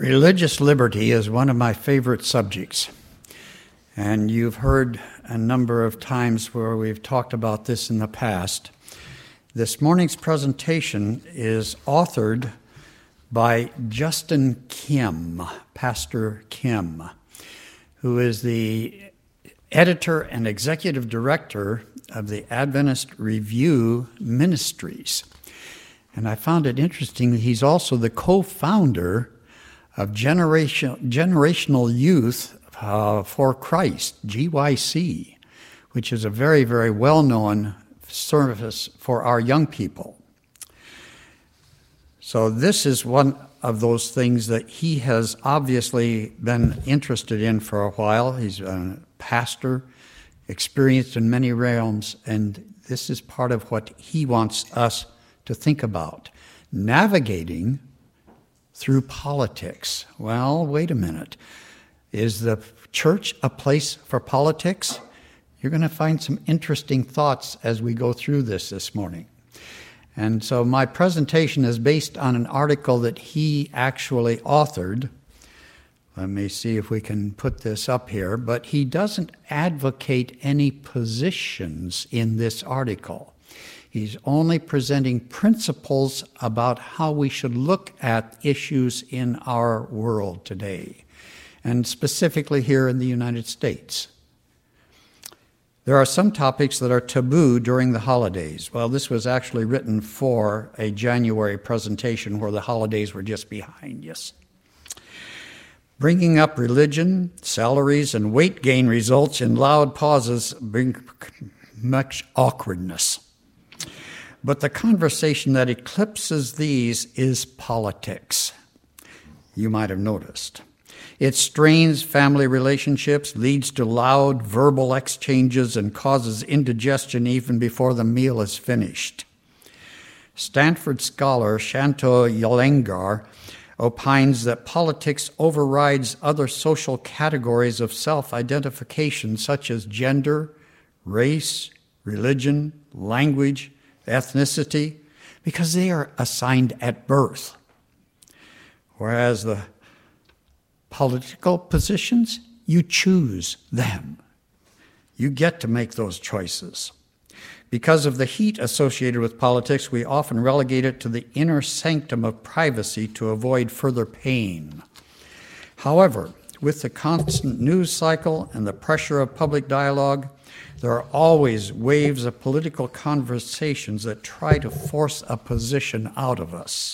Religious liberty is one of my favorite subjects, and you've heard a number of times where we've talked about this in the past. This morning's presentation is authored by Justin Kim, Pastor Kim, who is the editor and executive director of the Adventist Review Ministries. And I found it interesting that he's also the co-founder of Generational Youth for Christ, GYC, which is a very, very well-known service for our young people. So this is one of those things that he has obviously been interested in for a while. He's a pastor, experienced in many realms, and this is part of what he wants us to think about. Navigating through politics. Well, wait a minute. Is the church a place for politics? You're going to find some interesting thoughts as we go through this morning. And so my presentation is based on an article that he actually authored. Let me see if we can put this up here. But he doesn't advocate any positions in this article. He's only presenting principles about how we should look at issues in our world today, and specifically here in the United States. There are some topics that are taboo during the holidays. Well, this was actually written for a January presentation where the holidays were just behind us. Bringing up religion, salaries, and weight gain results in loud pauses bring much awkwardness. But the conversation that eclipses these is politics. You might have noticed. It strains family relationships, leads to loud verbal exchanges, and causes indigestion even before the meal is finished. Stanford scholar Shanto Iyengar opines that politics overrides other social categories of self-identification such as gender, race, religion, language, ethnicity, because they are assigned at birth. Whereas the political positions, you choose them. You get to make those choices. Because of the heat associated with politics, we often relegate it to the inner sanctum of privacy to avoid further pain. However, with the constant news cycle and the pressure of public dialogue, there are always waves of political conversations that try to force a position out of us.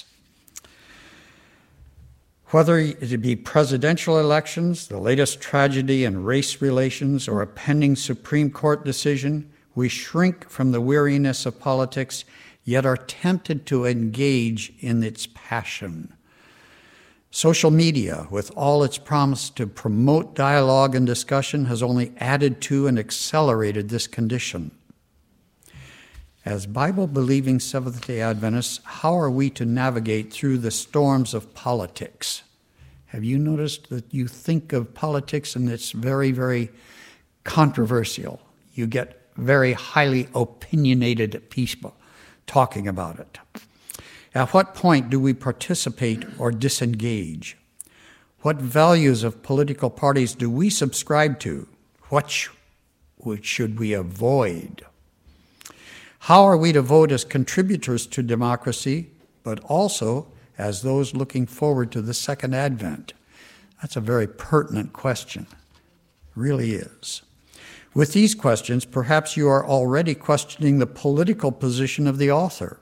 Whether it be presidential elections, the latest tragedy in race relations, or a pending Supreme Court decision, we shrink from the weariness of politics, yet are tempted to engage in its passion. Social media, with all its promise to promote dialogue and discussion, has only added to and accelerated this condition. As Bible-believing Seventh-day Adventists, how are we to navigate through the storms of politics? Have you noticed that you think of politics and it's very, very controversial? You get very highly opinionated people talking about it. At what point do we participate or disengage? What values of political parties do we subscribe to? What should we avoid? How are we to vote as contributors to democracy, but also as those looking forward to the Second Advent? That's a very pertinent question. It really is. With these questions, perhaps you are already questioning the political position of the author.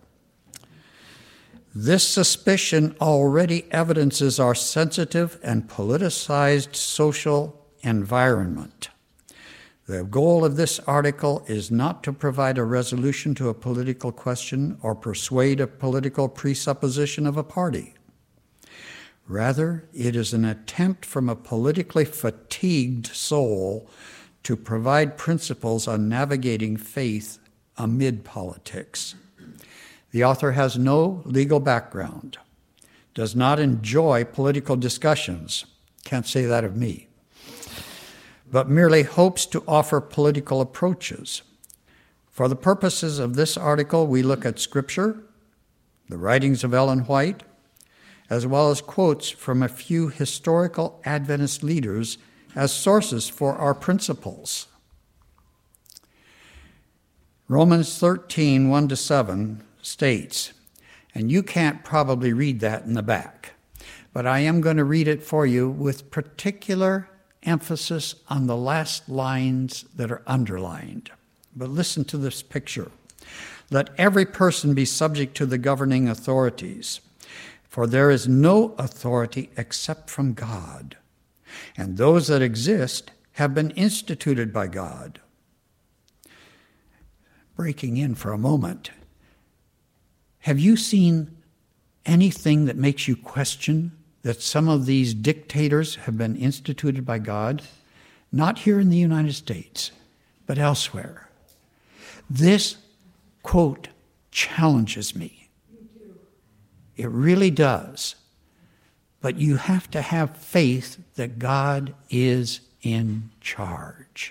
This suspicion already evidences our sensitive and politicized social environment. The goal of this article is not to provide a resolution to a political question or persuade a political presupposition of a party. Rather, it is an attempt from a politically fatigued soul to provide principles on navigating faith amid politics. The author has no legal background, does not enjoy political discussions, can't say that of me, but merely hopes to offer political approaches. For the purposes of this article, we look at Scripture, the writings of Ellen White, as well as quotes from a few historical Adventist leaders as sources for our principles. Romans 13, 1-7 states, and you can't probably read that in the back, but I am going to read it for you with particular emphasis on the last lines that are underlined. But listen to this picture. Let every person be subject to the governing authorities, for there is no authority except from God, and those that exist have been instituted by God. Breaking in for a moment, have you seen anything that makes you question that some of these dictators have been instituted by God? Not here in the United States, but elsewhere. This quote challenges me. It really does. But you have to have faith that God is in charge.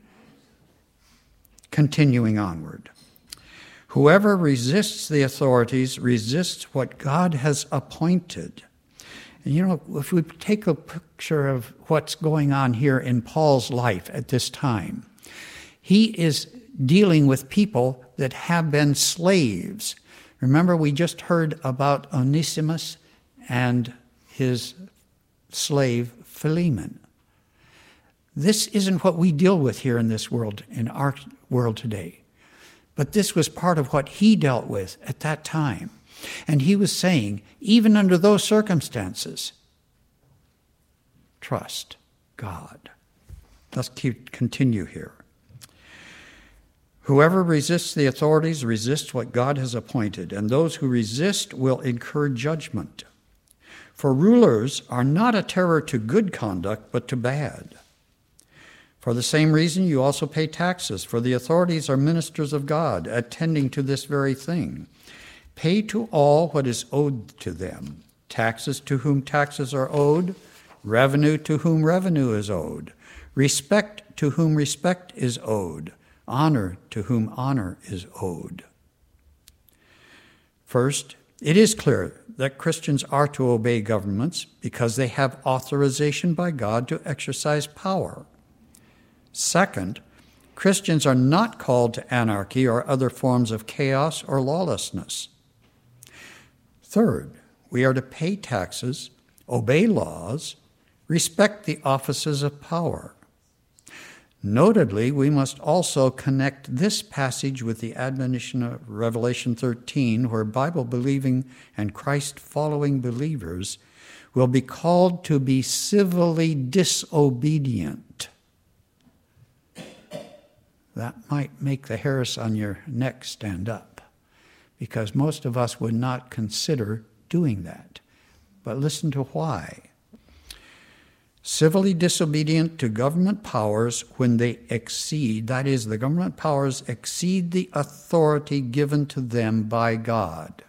Continuing onward. Whoever resists the authorities resists what God has appointed. And you know, if we take a picture of what's going on here in Paul's life at this time, he is dealing with people that have been slaves. Remember, we just heard about Onesimus and his slave Philemon. This isn't what we deal with here in this world, in our world today. But this was part of what he dealt with at that time. And he was saying, even under those circumstances, trust God. Let's continue here. Whoever resists the authorities resists what God has appointed, and those who resist will incur judgment. For rulers are not a terror to good conduct, but to bad. For the same reason you also pay taxes, for the authorities are ministers of God, attending to this very thing. Pay to all what is owed to them, taxes to whom taxes are owed, revenue to whom revenue is owed, respect to whom respect is owed, honor to whom honor is owed. First, it is clear that Christians are to obey governments because they have authorization by God to exercise power. Second, Christians are not called to anarchy or other forms of chaos or lawlessness. Third, we are to pay taxes, obey laws, respect the offices of power. Notably, we must also connect this passage with the admonition of Revelation 13, where Bible-believing and Christ-following believers will be called to be civilly disobedient. That might make the hairs on your neck stand up, because most of us would not consider doing that. But listen to why. Civilly disobedient to government powers when they exceed, that is, the government powers exceed the authority given to them by God.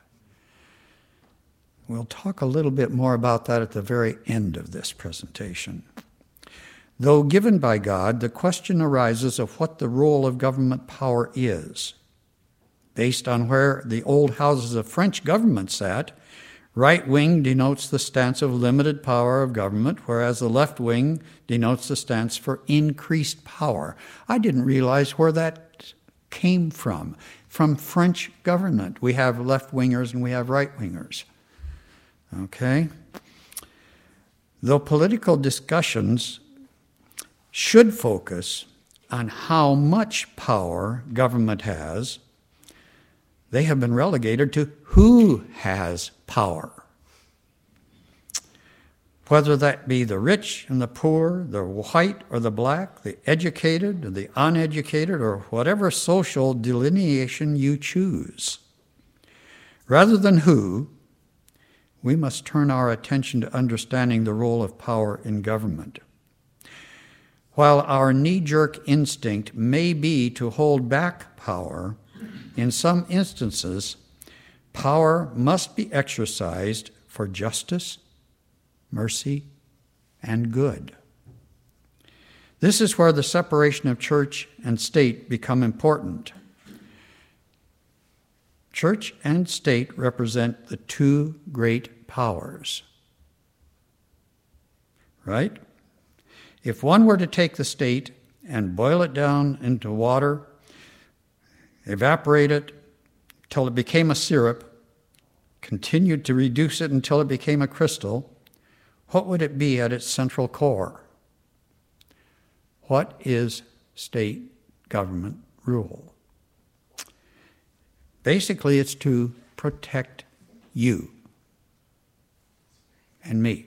We'll talk a little bit more about that at the very end of this presentation. Though given by God, the question arises of what the role of government power is. Based on where the old houses of French government sat, right wing denotes the stance of limited power of government, whereas the left wing denotes the stance for increased power. I didn't realize where that came from French government. We have left-wingers and we have right-wingers. Okay? Though political discussions should focus on how much power government has, they have been relegated to who has power. Whether that be the rich and the poor, the white or the black, the educated or the uneducated, or whatever social delineation you choose. Rather than who, we must turn our attention to understanding the role of power in government. While our knee-jerk instinct may be to hold back power, in some instances, power must be exercised for justice, mercy, and good. This is where the separation of church and state become important. Church and state represent the two great powers. Right? If one were to take the state and boil it down into water, evaporate it till it became a syrup, continued to reduce it until it became a crystal, what would it be at its central core? What is state government rule? Basically, it's to protect you and me.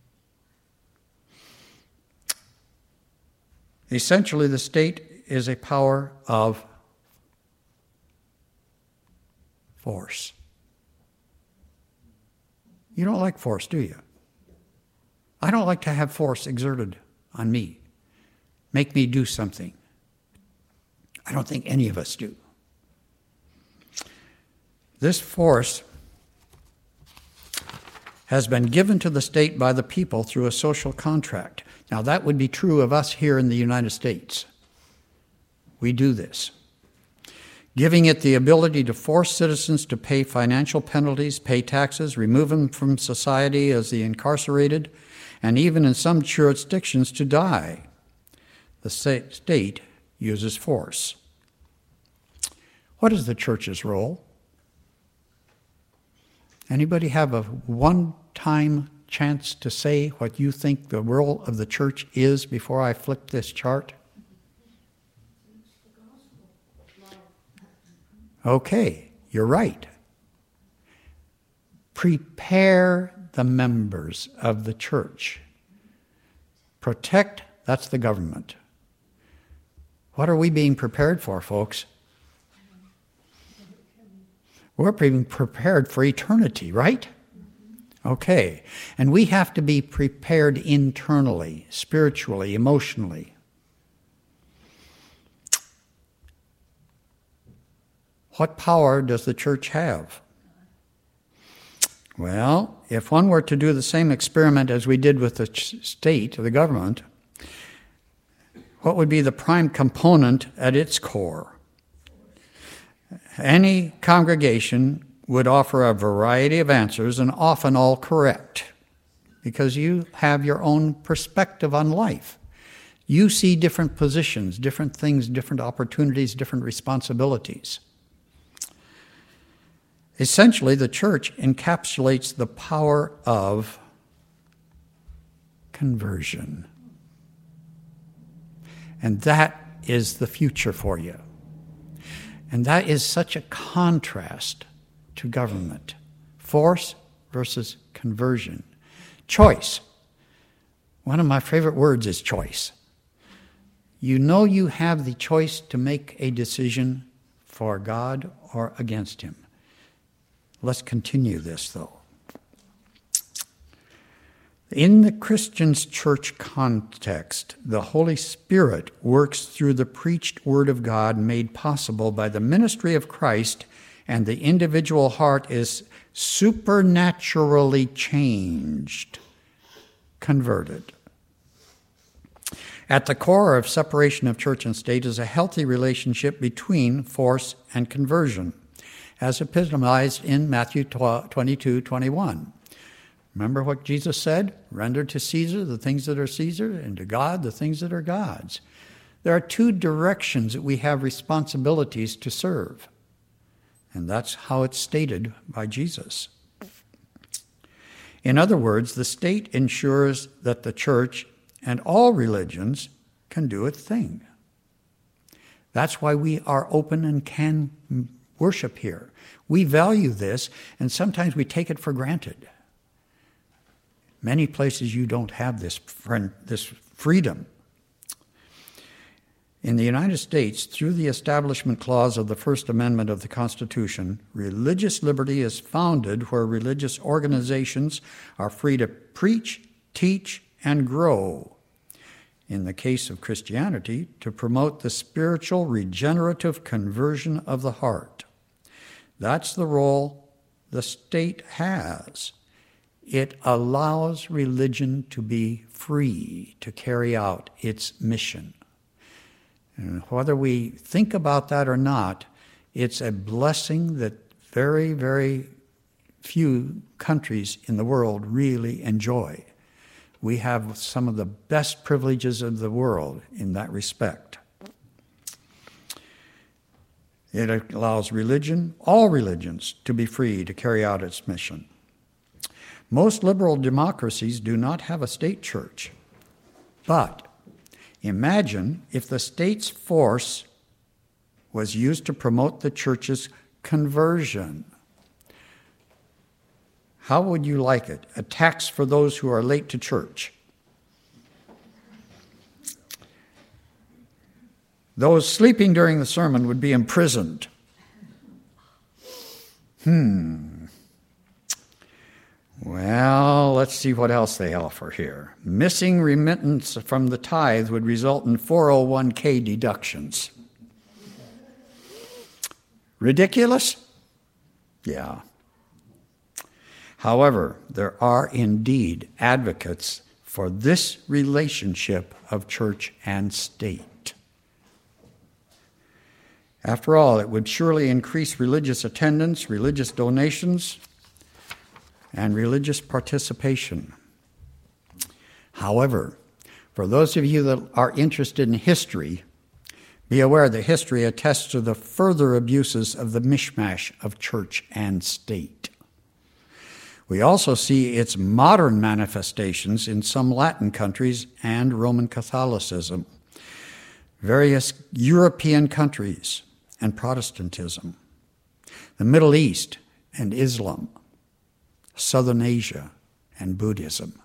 Essentially, the state is a power of force. You don't like force, do you? I don't like to have force exerted on me. Make me do something. I don't think any of us do. This force has been given to the state by the people through a social contract. Now, that would be true of us here in the United States. We do this. Giving it the ability to force citizens to pay financial penalties, pay taxes, remove them from society as the incarcerated, and even in some jurisdictions to die. The state uses force. What is the church's role? Anybody have a one-time chance to say what you think the role of the church is before I flip this chart? Okay, you're right. Prepare the members of the church. Protect, that's the government. What are we being prepared for, folks? We're being prepared for eternity, right? Okay. And we have to be prepared internally, spiritually, emotionally. What power does the church have? Well, if one were to do the same experiment as we did with the state, the government, what would be the prime component at its core? Any congregation would offer a variety of answers, and often all correct, because you have your own perspective on life. You see different positions, different things, different opportunities, different responsibilities. Essentially, the church encapsulates the power of conversion. And that is the future for you. And that is such a contrast to government. Force versus conversion. Choice. One of my favorite words is choice. You know you have the choice to make a decision for God or against Him. Let's continue this, though. In the Christian's church context, the Holy Spirit works through the preached Word of God made possible by the ministry of Christ, and the individual heart is supernaturally changed, converted. At the core of separation of church and state is a healthy relationship between force and conversion, as epitomized in Matthew 22:21. Remember what Jesus said? Render to Caesar the things that are Caesar, and to God the things that are God's. There are two directions that we have responsibilities to serve. And that's how it's stated by Jesus. In other words, the state ensures that the church and all religions can do its thing. That's why we are open and can worship here. We value this, and sometimes we take it for granted. Many places you don't have this freedom. In the United States, through the Establishment Clause of the First Amendment of the Constitution, religious liberty is founded where religious organizations are free to preach, teach, and grow. In the case of Christianity, to promote the spiritual regenerative conversion of the heart. That's the role the state has. It allows religion to be free to carry out its mission. And whether we think about that or not, it's a blessing that very, very few countries in the world really enjoy. We have some of the best privileges of the world in that respect. It allows religion, all religions, to be free to carry out its mission. Most liberal democracies do not have a state church. But imagine if the state's force was used to promote the church's conversion. How would you like it? A tax for those who are late to church. Those sleeping during the sermon would be imprisoned. Well, let's see what else they offer here. Missing remittance from the tithe would result in 401k deductions. Ridiculous? Yeah. However, there are indeed advocates for this relationship of church and state. After all, it would surely increase religious attendance, religious donations, and religious participation. However, for those of you that are interested in history, be aware that history attests to the further abuses of the mishmash of church and state. We also see its modern manifestations in some Latin countries and Roman Catholicism, various European countries, and Protestantism, the Middle East and Islam, Southern Asia and Buddhism.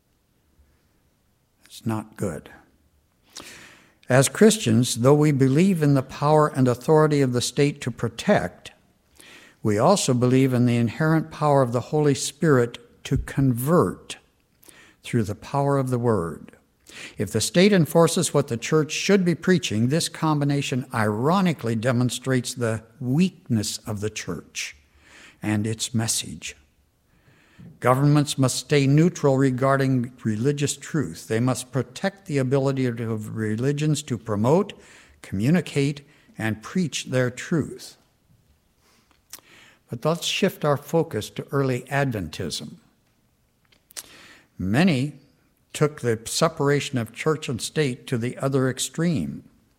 It's not good. As Christians, though we believe in the power and authority of the state to protect, we also believe in the inherent power of the Holy Spirit to convert through the power of the Word. If the state enforces what the church should be preaching, this combination ironically demonstrates the weakness of the church and its message. Governments must stay neutral regarding religious truth. They must protect the ability of religions to promote, communicate, and preach their truth. But let's shift our focus to early Adventism. Many took the separation of church and state to the other extreme.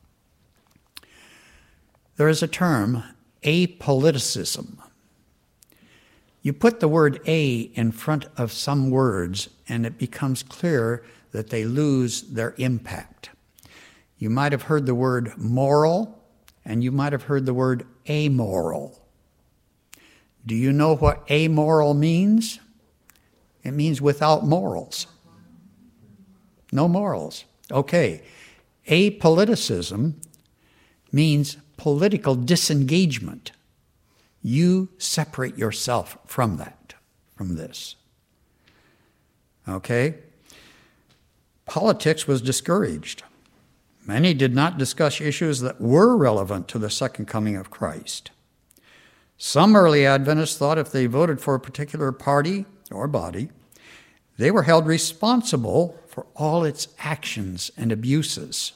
There is a term, apoliticism. You put the word "a" in front of some words, and it becomes clear that they lose their impact. You might have heard the word moral, and you might have heard the word amoral. Do you know what amoral means? It means without morals. No morals. Okay. Apoliticism means political disengagement. You separate yourself from that, from this. Okay? Politics was discouraged. Many did not discuss issues that were relevant to the second coming of Christ. Some early Adventists thought if they voted for a particular party or body, they were held responsible for all its actions and abuses.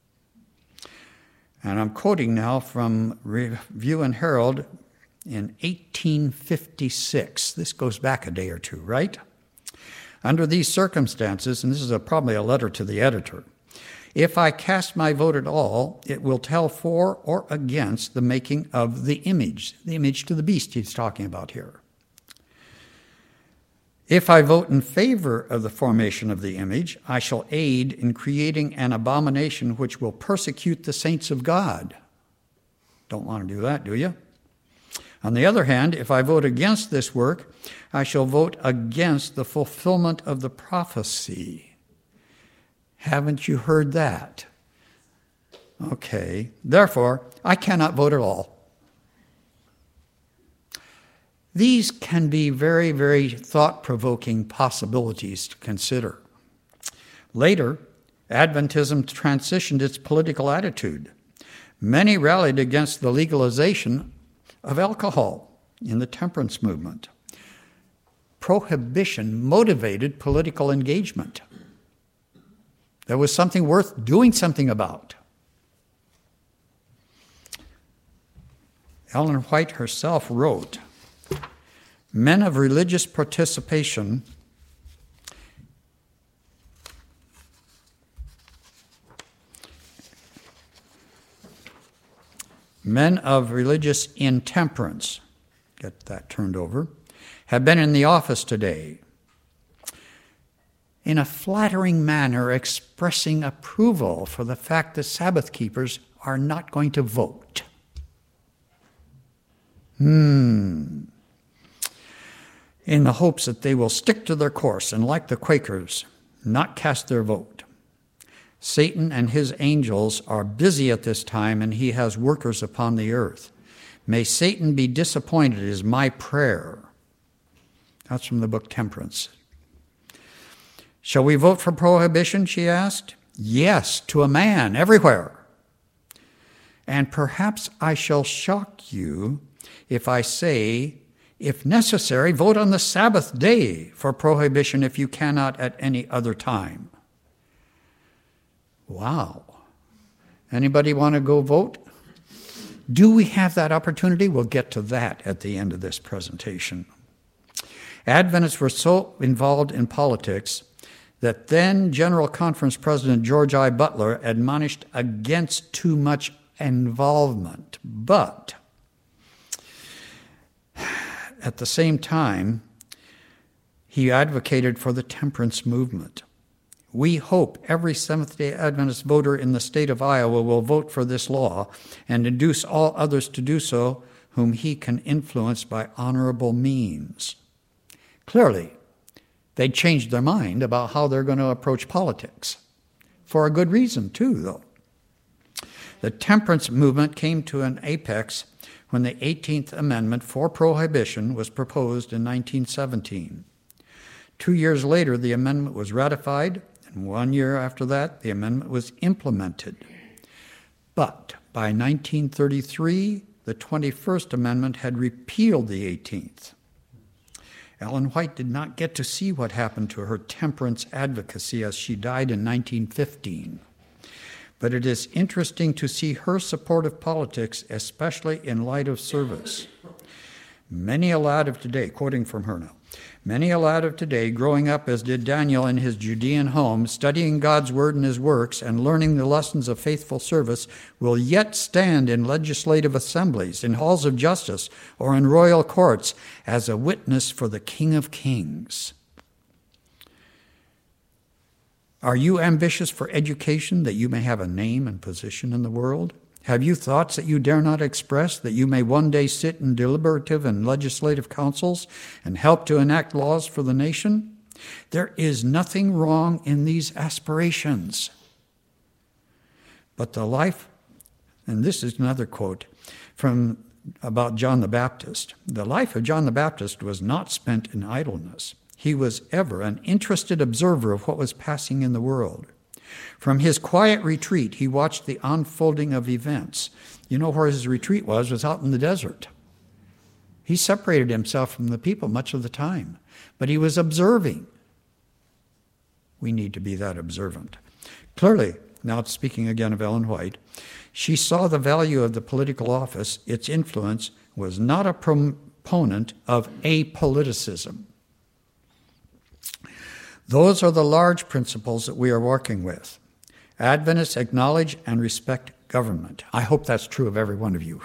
And I'm quoting now from Review and Herald in 1856. This goes back a day or two, right? Under these circumstances, and this is probably a letter to the editor, if I cast my vote at all, it will tell for or against the making of the image to the beast he's talking about here. If I vote in favor of the formation of the image, I shall aid in creating an abomination which will persecute the saints of God. Don't want to do that, do you? On the other hand, if I vote against this work, I shall vote against the fulfillment of the prophecy. Haven't you heard that? Okay. Therefore, I cannot vote at all. These can be very, very thought-provoking possibilities to consider. Later, Adventism transitioned its political attitude. Many rallied against the legalization of alcohol in the temperance movement. Prohibition motivated political engagement. There was something worth doing something about. Ellen White herself wrote, Men of religious participation Men of religious intemperance, get that turned over, have been in the office today, in a flattering manner expressing approval for the fact that Sabbath keepers are not going to vote. In the hopes that they will stick to their course and, like the Quakers, not cast their vote. Satan and his angels are busy at this time, and he has workers upon the earth. May Satan be disappointed is my prayer. That's from the book Temperance. Shall we vote for prohibition, she asked. Yes, to a man, everywhere. And perhaps I shall shock you if I say, if necessary, vote on the Sabbath day for prohibition if you cannot at any other time. Wow. Anybody want to go vote? Do we have that opportunity? We'll get to that at the end of this presentation. Adventists were so involved in politics that then General Conference President George I. Butler admonished against too much involvement. But at the same time, he advocated for the temperance movement. We hope every Seventh-day Adventist voter in the state of Iowa will vote for this law and induce all others to do so whom he can influence by honorable means. Clearly, they changed their mind about how they're going to approach politics. For a good reason, too, though. The temperance movement came to an apex when the 18th Amendment for Prohibition was proposed in 1917. 2 years later, the amendment was ratified, and 1 year after that, the amendment was implemented. But by 1933, the 21st Amendment had repealed the 18th. Ellen White did not get to see what happened to her temperance advocacy as she died in 1915. But it is interesting to see her support of politics, especially in light of service. Many a lad of today, quoting from her now, many a lad of today, growing up as did Daniel in his Judean home, studying God's word and his works, and learning the lessons of faithful service, will yet stand in legislative assemblies, in halls of justice, or in royal courts as a witness for the King of Kings. Are you ambitious for education that you may have a name and position in the world? Have you thoughts that you dare not express, that you may one day sit in deliberative and legislative councils and help to enact laws for the nation? There is nothing wrong in these aspirations. But the life, and this is another quote from about John the Baptist, the life of John the Baptist was not spent in idleness. He was ever an interested observer of what was passing in the world. From his quiet retreat, he watched the unfolding of events. You know where his retreat was out in the desert. He separated himself from the people much of the time, but he was observing. We need to be that observant. Clearly, now speaking again of Ellen White, she saw the value of the political office. Its influence was not a proponent of apoliticism. Those are the large principles that we are working with. Adventists acknowledge and respect government. I hope that's true of every one of you.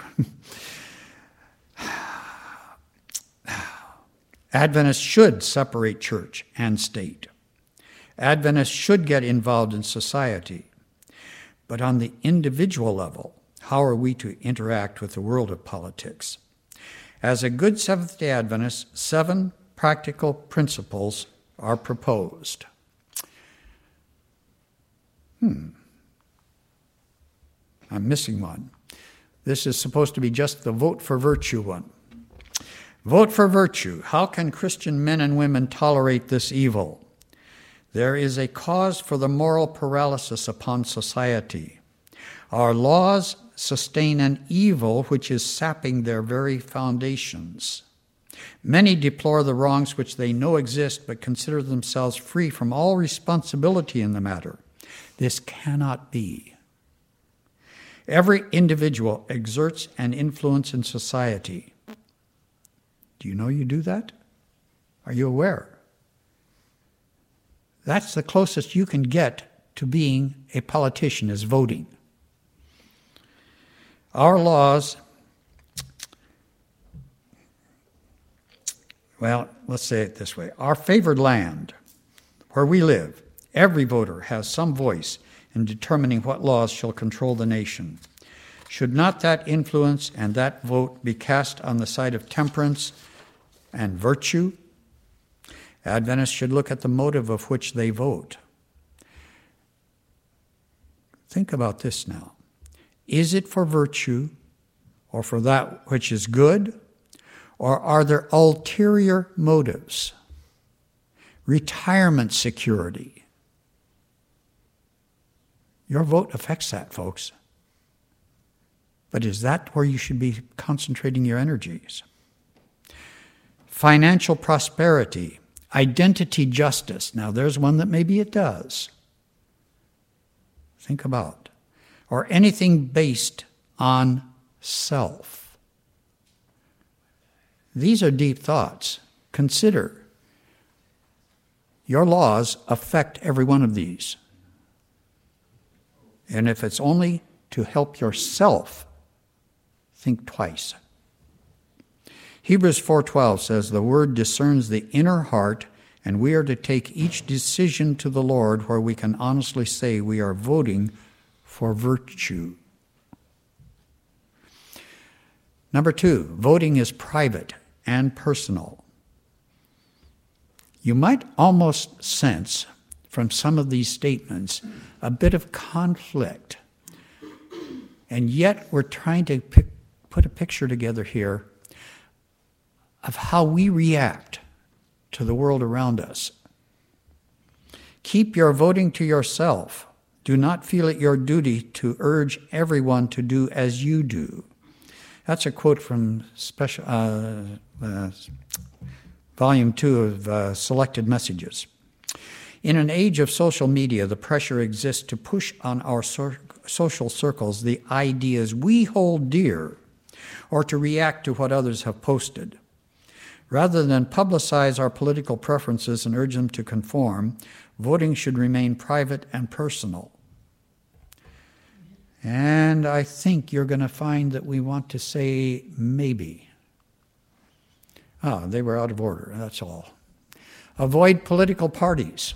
Adventists should separate church and state. Adventists should get involved in society. But on the individual level, how are we to interact with the world of politics? As a good Seventh-day Adventist, 7 practical principles are proposed. I'm missing one. This is supposed to be just the vote for virtue one. Vote for virtue. How can Christian men and women tolerate this evil? There is a cause for the moral paralysis upon society. Our laws sustain an evil which is sapping their very foundations. Many deplore the wrongs which they know exist, but consider themselves free from all responsibility in the matter. This cannot be. Every individual exerts an influence in society. Do you know you do that? Are you aware? That's the closest you can get to being a politician, is voting. Our laws, well, let's say it this way. Our favored land, where we live, every voter has some voice in determining what laws shall control the nation. Should not that influence and that vote be cast on the side of temperance and virtue? Adventists should look at the motive of which they vote. Think about this now. Is it for virtue or for that which is good? Or are there ulterior motives? Retirement security. Your vote affects that, folks. But is that where you should be concentrating your energies? Financial prosperity, identity justice. Now, there's one that maybe it does. Think about. Or anything based on self. These are deep thoughts. Consider. Your laws affect every one of these. And if it's only to help yourself, think twice. Hebrews 4:12 says, the word discerns the inner heart, and we are to take each decision to the Lord where we can honestly say we are voting for virtue. Number 2, voting is private and personal. You might almost sense from some of these statements a bit of conflict. And yet we're trying to put a picture together here of how we react to the world around us. Keep your voting to yourself. Do not feel it your duty to urge everyone to do as you do. That's a quote from Volume 2 of Selected Messages. In an age of social media, the pressure exists to push on our social circles the ideas we hold dear, or to react to what others have posted. Rather than publicize our political preferences and urge them to conform, voting should remain private and personal. And I think you're going to find that we want to say maybe. They were out of order, that's all. Avoid political parties.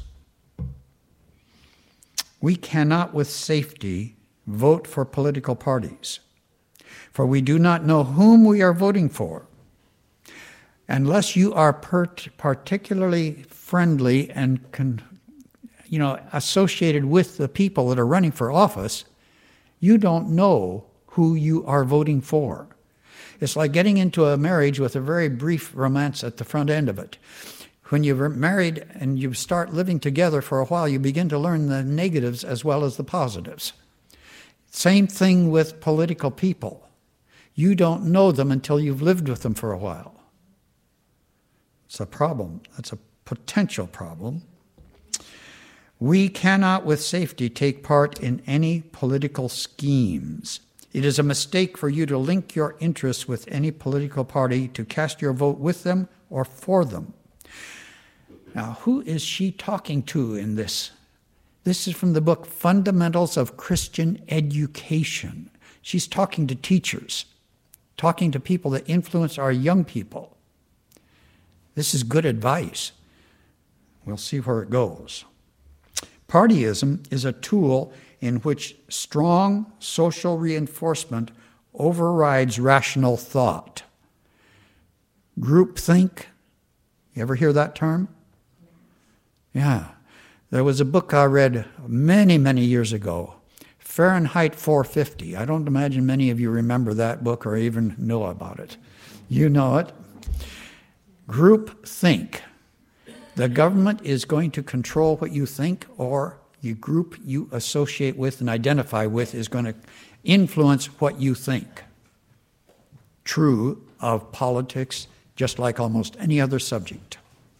We cannot with safety vote for political parties, for we do not know whom we are voting for. Unless you are particularly friendly and associated with the people that are running for office, you don't know who you are voting for. It's like getting into a marriage with a very brief romance at the front end of it. When you're married and you start living together for a while, you begin to learn the negatives as well as the positives. Same thing with political people. You don't know them until you've lived with them for a while. It's a problem. That's a potential problem. We cannot with safety take part in any political schemes. It is a mistake for you to link your interests with any political party, to cast your vote with them or for them. Now, who is she talking to in this? This is from the book Fundamentals of Christian Education. She's talking to teachers, talking to people that influence our young people. This is good advice. We'll see where it goes. Partyism is a tool in which strong social reinforcement overrides rational thought. Groupthink, you ever hear that term? Yeah. There was a book I read many, many years ago, Fahrenheit 450. I don't imagine many of you remember that book or even know about it. You know it. Groupthink. The government is going to control what you think, or the group you associate with and identify with is going to influence what you think. True of politics, just like almost any other subject.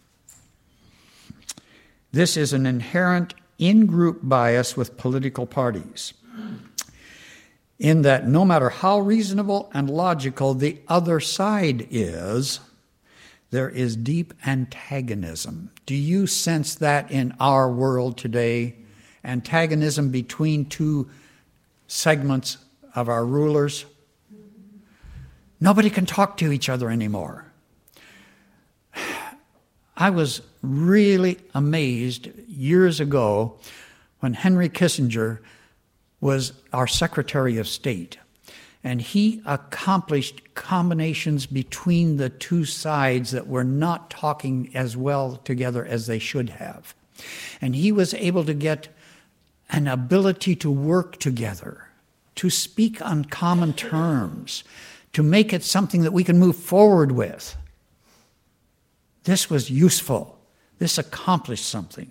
This is an inherent in-group bias with political parties, in that no matter how reasonable and logical the other side is, there is deep antagonism. Do you sense that in our world today? Antagonism between two segments of our rulers? Nobody can talk to each other anymore. I was really amazed years ago when Henry Kissinger was our Secretary of State, and he accomplished combinations between the two sides that were not talking as well together as they should have. And he was able to get an ability to work together, to speak on common terms, to make it something that we can move forward with. This was useful. This accomplished something.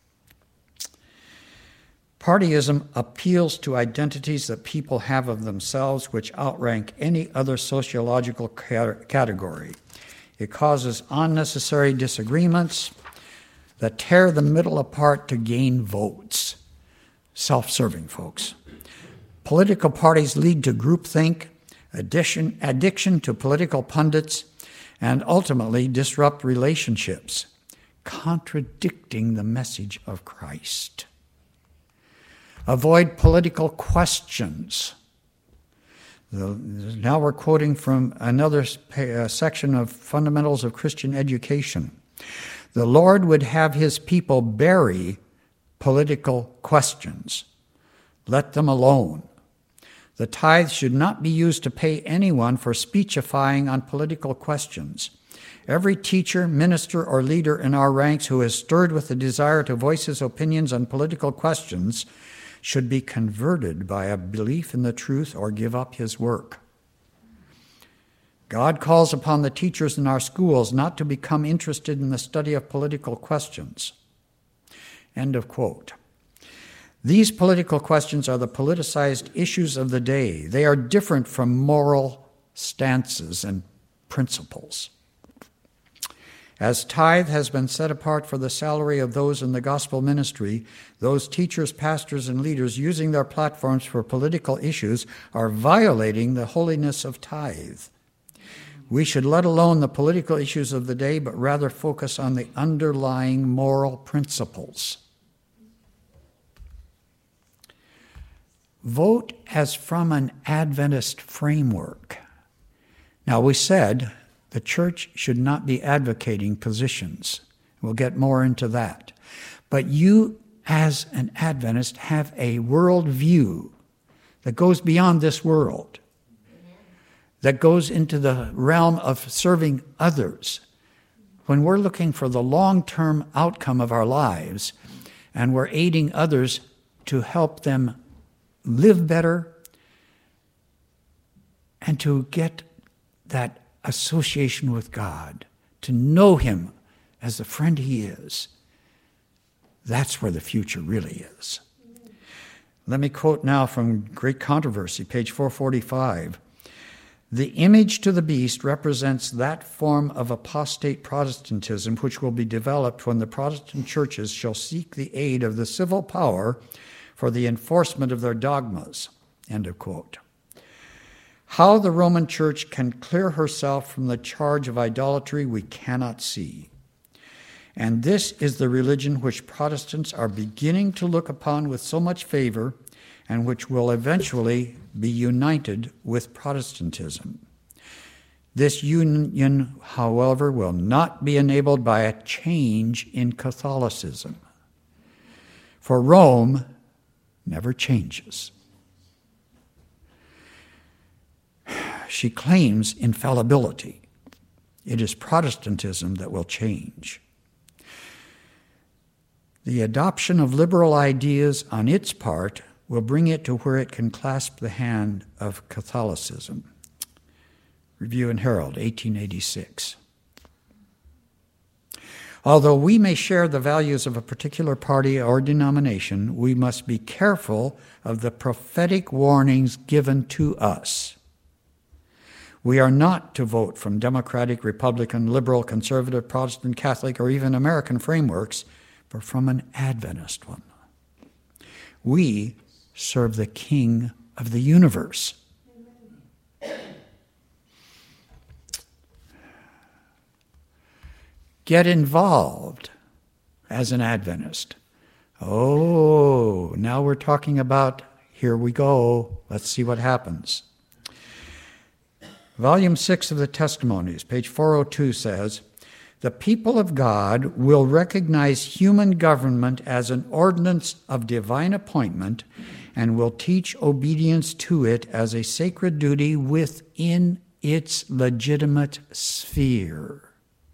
Partyism appeals to identities that people have of themselves which outrank any other sociological category. It causes unnecessary disagreements that tear the middle apart to gain votes. Self-serving, folks. Political parties lead to groupthink, addiction to political pundits, and ultimately disrupt relationships, contradicting the message of Christ. Avoid political questions. Now we're quoting from another section of Fundamentals of Christian Education. The Lord would have his people bury political questions. Let them alone. The tithe should not be used to pay anyone for speechifying on political questions. Every teacher, minister, or leader in our ranks who is stirred with the desire to voice his opinions on political questions should be converted by a belief in the truth or give up his work. God calls upon the teachers in our schools not to become interested in the study of political questions. End of quote. These political questions are the politicized issues of the day. They are different from moral stances and principles. As tithe has been set apart for the salary of those in the gospel ministry, those teachers, pastors, and leaders using their platforms for political issues are violating the holiness of tithe. We should let alone the political issues of the day, but rather focus on the underlying moral principles. Vote as from an Adventist framework. Now, we said the church should not be advocating positions. We'll get more into that. But you, as an Adventist, have a worldview that goes beyond this world, that goes into the realm of serving others. When we're looking for the long-term outcome of our lives, and we're aiding others to help them live better and to get that association with God, to know him as the friend he is, that's where the future really is. Let me quote now from Great Controversy, page 445. The image to the beast represents that form of apostate Protestantism which will be developed when the Protestant churches shall seek the aid of the civil power for the enforcement of their dogmas. End of quote. How the Roman Church can clear herself from the charge of idolatry we cannot see. And this is the religion which Protestants are beginning to look upon with so much favor and which will eventually be united with Protestantism. This union, however, will not be enabled by a change in Catholicism. For Rome never changes. She claims infallibility. It is Protestantism that will change. The adoption of liberal ideas on its part will bring it to where it can clasp the hand of Catholicism. Review and Herald, 1886. Although we may share the values of a particular party or denomination, we must be careful of the prophetic warnings given to us. We are not to vote from Democratic, Republican, Liberal, Conservative, Protestant, Catholic, or even American frameworks, but from an Adventist one. We serve the King of the universe. get involved as an Adventist. Oh, now we're talking about, here we go, let's see what happens. Volume 6 of the Testimonies, page 402 says, "The people of God will recognize human government as an ordinance of divine appointment and will teach obedience to it as a sacred duty within its legitimate sphere."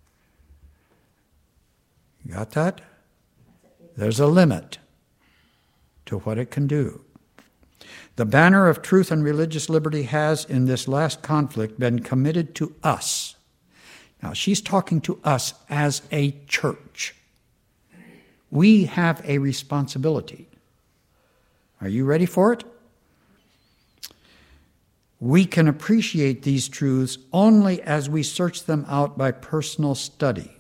You got that? There's a limit to what it can do. The banner of truth and religious liberty has, in this last conflict, been committed to us. Now, she's talking to us as a church. We have a responsibility. Are you ready for it? We can appreciate these truths only as we search them out by personal study.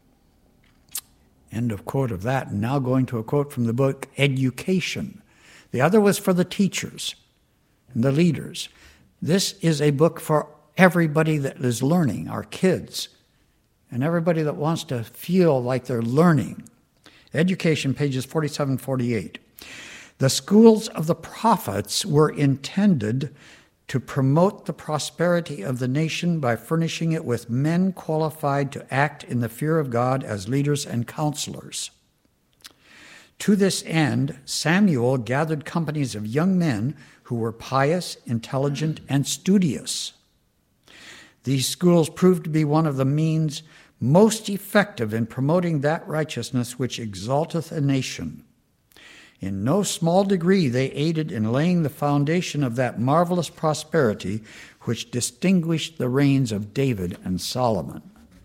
End of quote of that. And now going to a quote from the book Education. The other was for the teachers and the leaders. This is a book for everybody that is learning, our kids, and everybody that wants to feel like they're learning. Education, pages 47, 48. "The schools of the prophets were intended to promote the prosperity of the nation by furnishing it with men qualified to act in the fear of God as leaders and counselors. To this end, Samuel gathered companies of young men who were pious, intelligent, and studious. These schools proved to be one of the means most effective in promoting that righteousness which exalteth a nation. In no small degree they aided in laying the foundation of that marvelous prosperity which distinguished the reigns of David and Solomon."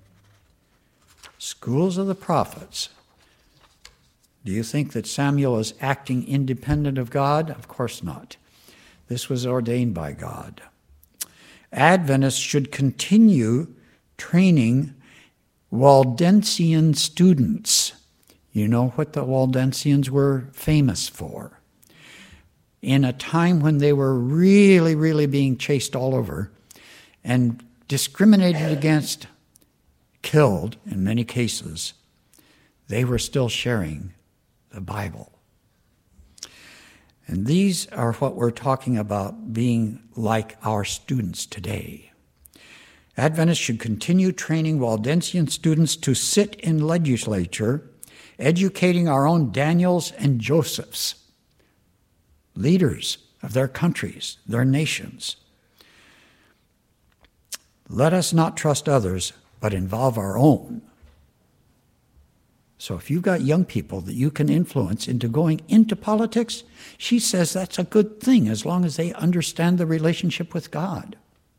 Schools of the prophets. Do you think that Samuel is acting independent of God? Of course not. This was ordained by God. Adventists should continue training Waldensian students. You know what the Waldensians were famous for? In a time when they were really, really being chased all over and discriminated against, killed in many cases, they were still sharing the Bible. And these are what we're talking about being like our students today. Adventists should continue training Waldensian students to sit in legislature, educating our own Daniels and Josephs, leaders of their countries, their nations. Let us not trust others, but involve our own. So if you've got young people that you can influence into going into politics, she says that's a good thing as long as they understand the relationship with God.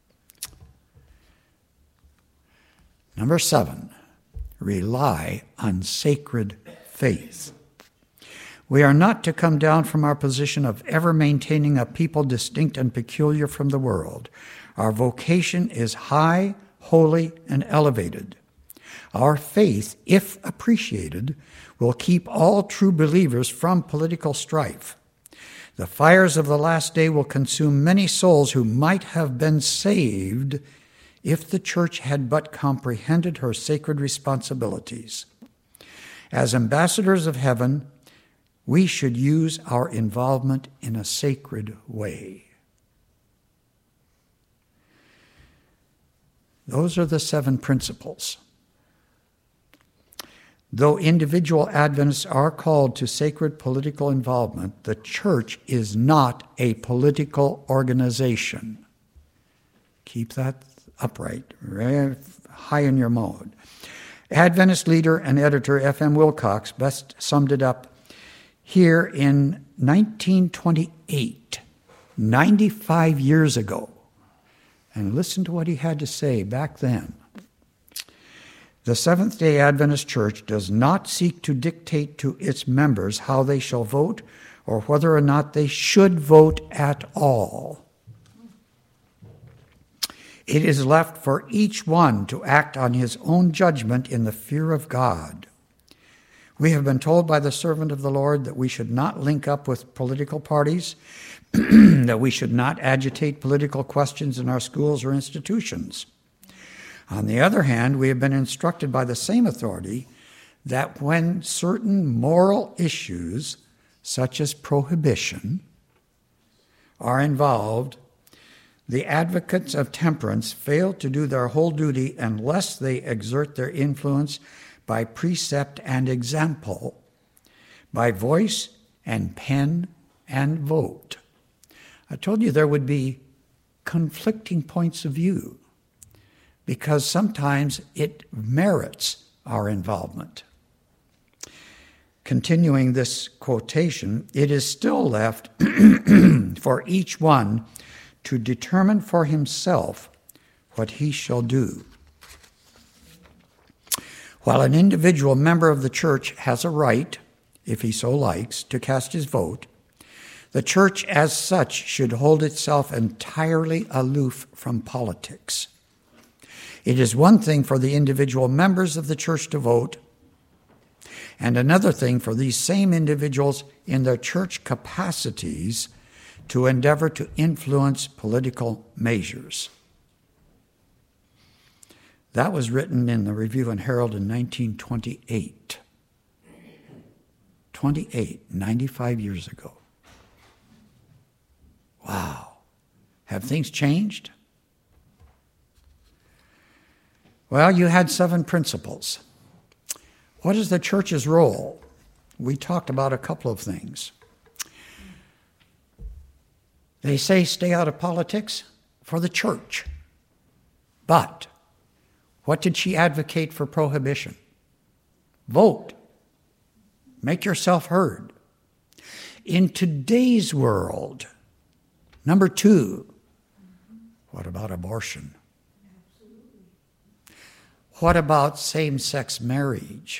Number 7, rely on sacred faith. We are not to come down from our position of ever maintaining a people distinct and peculiar from the world. Our vocation is high, holy, and elevated. Our faith, if appreciated, will keep all true believers from political strife. The fires of the last day will consume many souls who might have been saved if the church had but comprehended her sacred responsibilities. As ambassadors of heaven, we should use our involvement in a sacred way. Those are the 7 principles. Though individual Adventists are called to sacred political involvement, the church is not a political organization. Keep that upright, very high in your mode. Adventist leader and editor F.M. Wilcox best summed it up here in 1928, 95 years ago. And listen to what he had to say back then. The Seventh-day Adventist Church does not seek to dictate to its members how they shall vote or whether or not they should vote at all. It is left for each one to act on his own judgment in the fear of God. We have been told by the servant of the Lord that we should not link up with political parties, that we should not agitate political questions in our schools or institutions. On the other hand, we have been instructed by the same authority that when certain moral issues, such as prohibition, are involved, the advocates of temperance fail to do their whole duty unless they exert their influence by precept and example, by voice and pen and vote. I told you there would be conflicting points of view because sometimes it merits our involvement. Continuing this quotation, it is still left for each one to determine for himself what he shall do. While an individual member of the church has a right, if he so likes, to cast his vote, the church as such should hold itself entirely aloof from politics. It is one thing for the individual members of the church to vote, and another thing for these same individuals in their church capacities to endeavor to influence political measures. That was written in the Review and Herald in 1928. 95 years ago. Wow. Have things changed? Well, you had 7 principles. What is the church's role? We talked about a couple of things. They say stay out of politics for the church. But what did she advocate for prohibition? Vote. Make yourself heard. In today's world, number 2, what about abortion? What about same-sex marriage?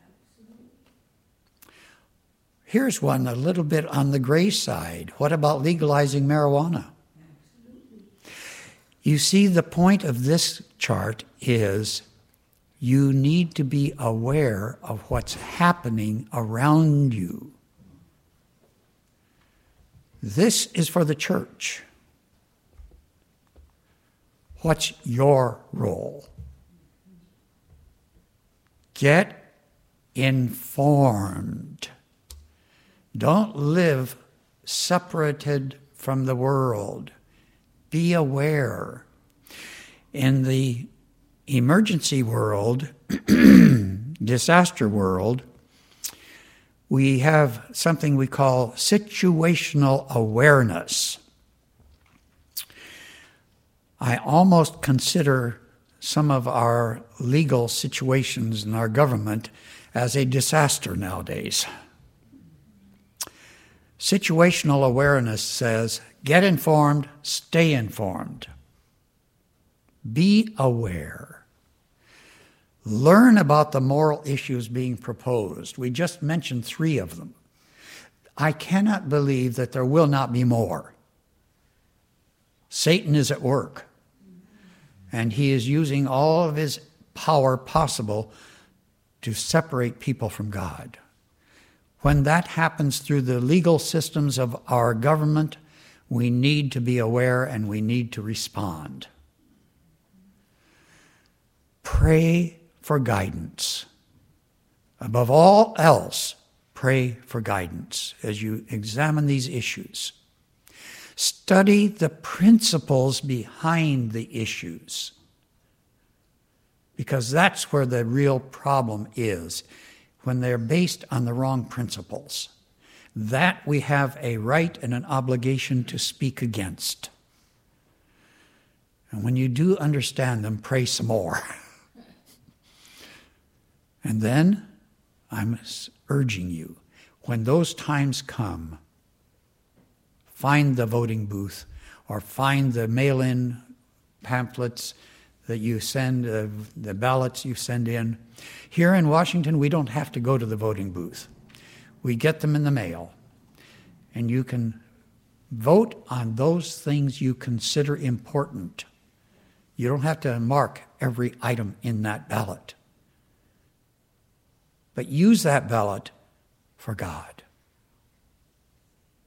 Here's one a little bit on the gray side. What about legalizing marijuana? You see, the point of this chart is you need to be aware of what's happening around you. This is for the church. What's your role? Get informed. Don't live separated from the world. Be aware. In the emergency world, disaster world, we have something we call situational awareness. I almost consider some of our legal situations in our government as a disaster nowadays. Situational awareness says, get informed, stay informed. Be aware. Learn about the moral issues being proposed. We just mentioned 3 of them. I cannot believe that there will not be more. Satan is at work, and he is using all of his power possible to separate people from God. When that happens through the legal systems of our government, we need to be aware and we need to respond. Pray for guidance. Above all else, pray for guidance as you examine these issues. Study the principles behind the issues, because that's where the real problem is, when they're based on the wrong principles. That we have a right and an obligation to speak against. And when you do understand them, pray some more. And then, I'm urging you, when those times come, find the voting booth or find the mail-in pamphlets that you send, the ballots you send in. Here in Washington, we don't have to go to the voting booth. We get them in the mail. And you can vote on those things you consider important. You don't have to mark every item in that ballot. But use that ballot for God.